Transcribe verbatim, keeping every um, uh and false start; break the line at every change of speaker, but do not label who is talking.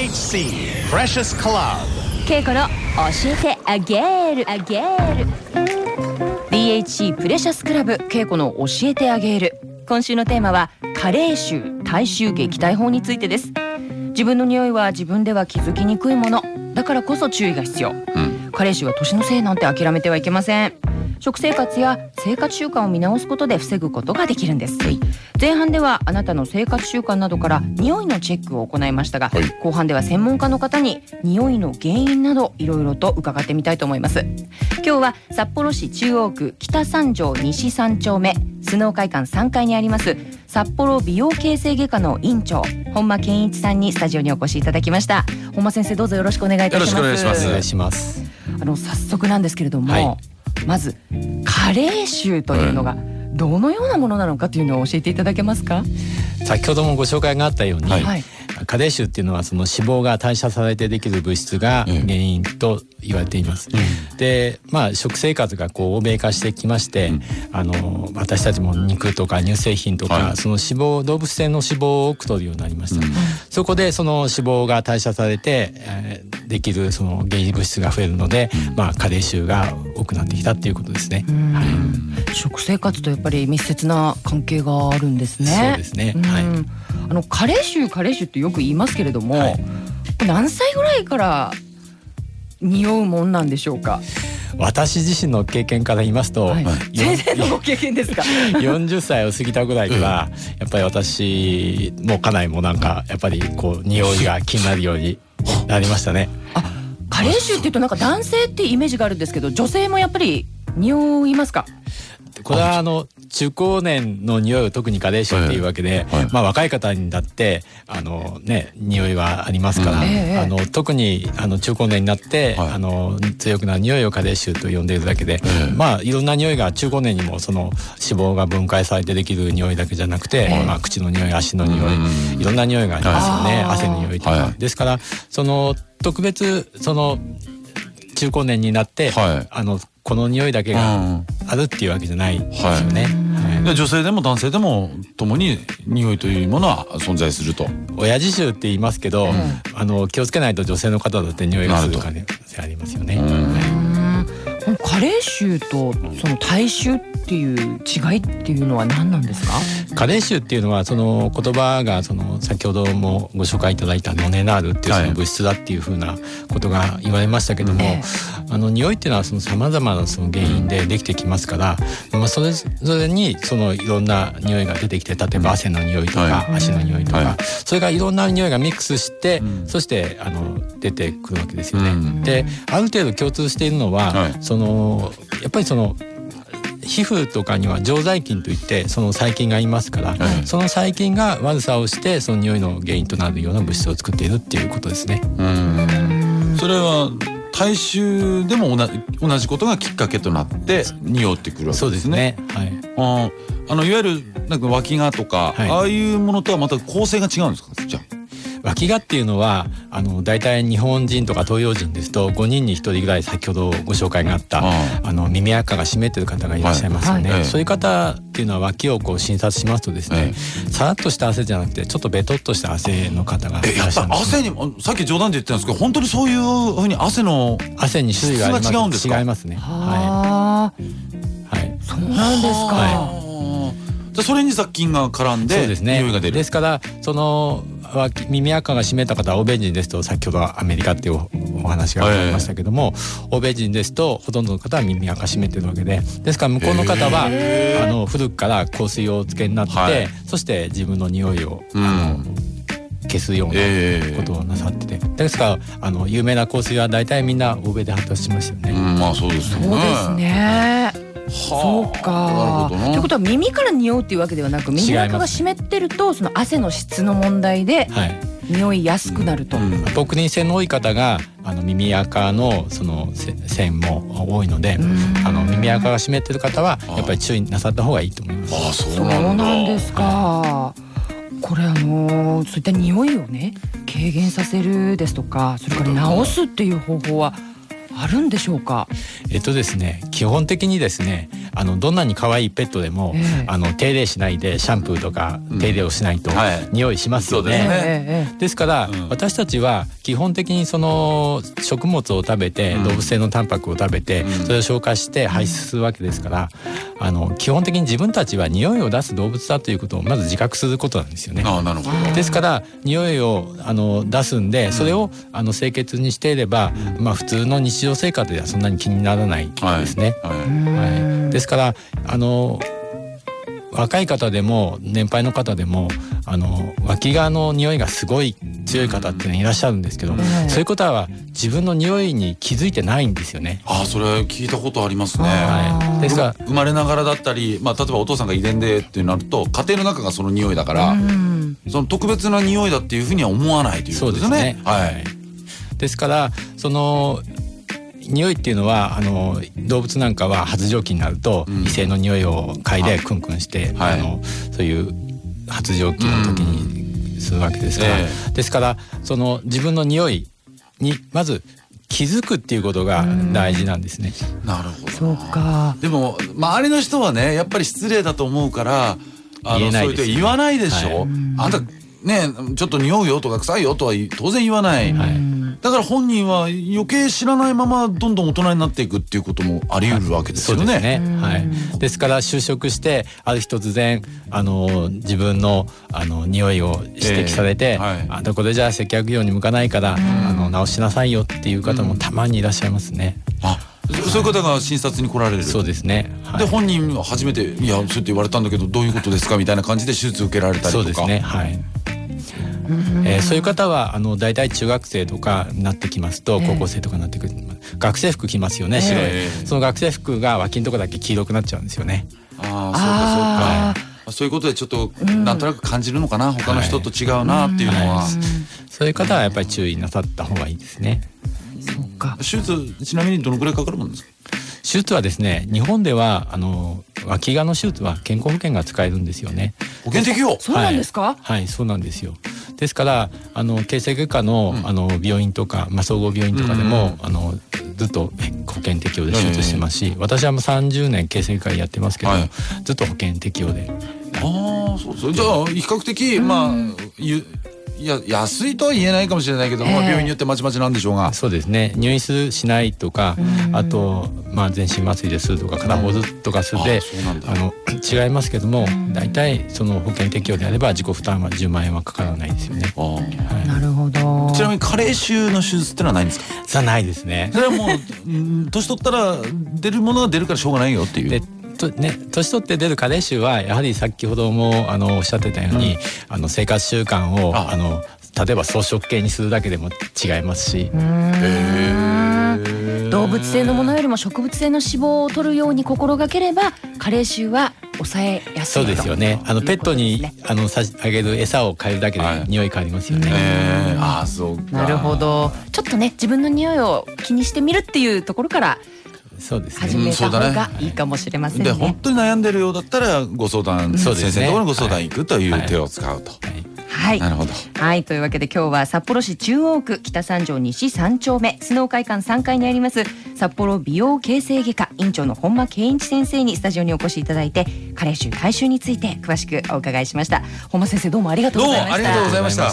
エイチシー Precious Club
ケイコの教えてあげるあげる ディーエイチシー プレシャスクラブケイコの教えてあげる。今週のテーマは加齢臭体臭撃退法についてです。自分の匂いは自分では気づきにくいものだからこそ注意が必要、うん、加齢臭は年のせいなんて諦めてはいけません。食生活や生活習慣を見直すことで防ぐことができるんです、はい、前半ではあなたの生活習慣などから匂いのチェックを行いましたが、はい、後半では専門家の方に匂いの原因などいろいろと伺ってみたいと思います。今日は札幌市中央区北三条西さん丁目スノー会館さんかいにあります札幌美容形成外科の院長本間健一さんにスタジオにお越しいただきました。本間先生、どうぞよろしくお願いいたします。
よろしくお願いします。
お願いします。
あの早速なんですけれども、はい、まず加齢臭というのがどのようなものなのかというのを教えていただけますか。
先ほどもご紹介があったように、はい、加齢臭っていうのはその脂肪が代謝されてできる物質が原因と言われています、うん、で、まあ、食生活がこう欧米化してきまして、うん、あの私たちも肉とか乳製品とか、はい、その脂肪動物性の脂肪を多く摂るようになりました、うん、そこでその脂肪が代謝されて、えー、できるその原因物質が増えるので、うん、まあ、加齢臭が多くなってきたっていうことですね、はい、
食生活とやっぱり密接な関係があるんですね。
そうですね、はい、
あの加齢臭加齢臭ってよく言いますけれども、はい、何歳ぐらいから匂うもんなんでしょうか。
私自身の経験から言いますと、はい、
先生のご経験ですか。
よんじゅっさいを過ぎたぐらいから、うん、やっぱり私も家内もなんかやっぱりこう匂いが気になるようになりましたね。
あ、加齢臭っていうとなんか男性ってイメージがあるんですけど、女性もやっぱり匂いますか。
これはあの中高年の匂いを特に加齢臭っていうわけで、はいはい、まあ、若い方にだってあの、ね、匂いはありますから、うん、あの特にあの中高年になって、はい、あの強くなる匂いを加齢臭と呼んでいるだけで、えー、まあいろんな匂いが中高年にもその脂肪が分解されてできる匂いだけじゃなくて、えーまあ、口の匂い、足の匂い、いろんな匂いがありますよね。汗の匂いとか、はい、ですからその特別その中高年になって、はい、あのこの匂いだけがあるっていうわけじゃないですよね、はいはい、
女性でも男性でも共に匂いというものは存在すると。
親父臭って言いますけど、うん、あの気をつけないと女性の方だって匂いがする可能性ありますよね。
加齢臭とその体臭っていう違いっていうのは何なんですか。
加齢臭っていうのはその言葉がその先ほどもご紹介いただいたノネナールっていうその物質だっていうふうなことが言われましたけども、はい、あの匂いっていうのはその様々なその原因でできてきますから、まあ、それぞれにそのいろんな匂いが出てきて、例えば汗の匂いとか、はい、足の匂いとか、はい、それがいろんな匂いがミックスして、うん、そしてあの出てくるわけですよね、うん、である程度共通しているのは、はい、そのやっぱりその皮膚とかには常在菌といってその細菌がいますから、はい、その細菌が悪さをしてその匂いの原因となるような物質を作っているっていうことですね。
うん、それは体臭でも同じ、同じことがきっかけとなって匂ってくるわけですね。
そうですね、はい、
ああのいわゆるなんか脇がとか、はい、ああいうものとはまた構成が違うんですか。じゃあ
脇がっていうのはあの大体日本人とか東洋人ですとごにんにひとりぐらい先ほどご紹介があったああの耳垢が湿っている方がいらっしゃいますよね、はいはい、そういう方っていうのは脇をこう診察しますとですね、はい、さらっとした汗じゃなくてちょっとベトっとした汗の方がいらっしゃるんです、ね、
汗にさっき冗談で言ってたんですけど本当にそういうふうに汗の
汗に種類があります。
違うんですか。
違いますね。
は、はい、そうなんですか。
はい、じゃそれに雑菌が絡んで
そうですね、
匂いが出る。
ですからその耳垢が湿った方は欧米人ですと先ほどはアメリカっていうお話がありましたけども、欧米人ですとほとんどの方は耳垢湿ってるわけで、ですから向こうの方はあの古くから香水をおつけになって、はい、そして自分の匂いを、うん、あの消すようなことをなさってて、ですからあの有名な香水は大体みんな欧米で発達しましたよね、
うん、まあそうですよね。
そうですね。そうか。ということは耳から匂うっていうわけではなく、耳垢が湿ってるとその汗の質の問題で匂いやすくなると、はい、うん、
特に線の多い方があの耳垢のその線も多いので、あの耳垢が湿ってる方はやっぱり注意なさった方がいいと思います。
ああ、そう
そうなんですか、はい、これあのそういった匂いをね軽減させるですとか、それから治すっていう方法はあるんでしょうか。
えっとですね、基本的にですね、 あのどんなに可愛いペットでも、えー、あの手入れしないでシャンプーとか手入れをしないと、うん、はい、匂いしますよね。ですね。ですから、うん、私たちは基本的にその食物を食べて、うん、動物性のタンパクを食べて、うん、それを消化して排出するわけですから、うん、あの基本的に自分たちは匂いを出す動物だということをまず自覚することなんですよね。
あ、なるほど。
ですから匂いをあの出すんで、それをあの清潔にしていれば、うん、まあ普通の日常生活ではそんなに気にならないですね。はいはいはい、ですからあの若い方でも年配の方でもあの脇がの匂いがすごい強い方っていらっしゃるんですけど、うん、そういう方は自分の匂いに気づいてないんですよね。
ああ、それ聞いたことありますね。
はい、ですから
生まれながらだったり、まあ、例えばお父さんが遺伝でってなると家庭の中がその匂いだから、うん、その特別な匂いだっていうふうには思わないということですね。そうですね。はい、
ですからその匂いっていうのはあの動物なんかは発情期になると、うん、異性の匂いを嗅いでクンクンして、はい、あのそういう発情期の時にするわけですから、うんえー、ですからその自分の匂いにまず気づくっていうことが大事なんですね。
なるほど。
そうか。
でも周りの人はねやっぱり失礼だと思うからあの
言えないです、
そういう言わないでしょ、はい、あんたねちょっと匂うよとか臭いよとは当然言わない、はい、だから本人は余計知らないままどんどん大人になっていくっていうこともあり得るわけですよね。
そうですね、はい、ですから就職してある日突然あの自分のあの匂いを指摘されて、えーはい、あんたこれじゃあ接客業に向かないからあの直しなさいよっていう方もたまにいらっしゃいますね。
あ、そういう方が診察に来られる。
そうですね、はい、
で本人は初めていやそうやって言われたんだけどどういうことですかみたいな感じで手術受けられたりとか。
そうですね、はい、えー、そういう方はあの大体中学生とかになってきますと、高校生とかになってくる、えー、学生服着ますよね、白い、えー、その学生服が脇のとこだけ黄色くなっちゃうんですよね。
ああ、そうかそうか、はい、そういうことでちょっとなんとなく感じるのかな、うん、他の人と違うなっていうのは、はい、
そういう方はやっぱり注意なさった方がいいですね。
そうか。手術ちなみにどのくらいかかるもんですか？
手術はですね、日本ではあの脇がの手術は健康保険が使えるんですよね。
保険適用？
そうなんですか？
はい、はい、そうなんですよ。ですからあの形成外科の、うん、あの病院とか、まあ、総合病院とかでも、うん、あのずっと保険適用で手術してますし、うん、私はもうさんじゅうねん形成外科やってますけど、はい、ずっと保険適用で。
ああ、そうそう。じゃあ比較的、うん、まあゆいや安いとは言えないかもしれないけど、えー、まあ、病院によってまちまちなんでしょうが。
そうですね、入院するしないとか、あと、まあ、全身麻酔でするとか片方ずつとかするで、あの違いますけども、大体その保険適用であれば自己負担はじゅうまんえんはかからないですよね。あ、はい、なるほ
ど。
ちなみに加齢臭の手術ってのはないんですか？
さあ、ないですね。
それはもう年取ったら出るものが出るからしょうがないよっていう。で
ね、年取って出る加齢臭はやはり先ほどもあのおっしゃってたように、うん、あの生活習慣をああの例えば草食系にするだけでも違いますし、
動物性のものよりも植物性の脂肪を取るように心がければ加齢臭は抑えやすいと。
そうですよね。あのペットにあの差し上げる餌を変えるだけで匂い変わりますよね。
はい、ああ、そうか。
なるほど。ちょっとね自分の匂いを気にしてみるっていうところから
そうですね、
始めた方がいいかもしれませんね。
で本当に悩んでるようだったらご相談、先生のところにご相談行くという手を使うと。はい、
はい、
なるほど。
はい、というわけで今日は札幌市中央区北三条西さん丁目スノー会館さんかいにあります札幌美容形成外科院長の本間健一先生にスタジオにお越しいただいて加齢臭体臭について詳しくお伺いしました。本間先生、どうもありがとうございました。
どうもありがとうございました。